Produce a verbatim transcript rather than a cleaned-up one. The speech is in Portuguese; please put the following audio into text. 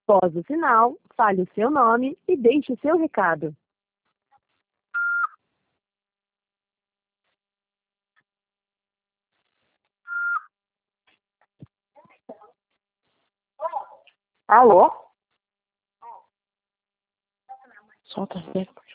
Após o sinal, fale o seu nome e deixe o seu recado. Alô? Solta a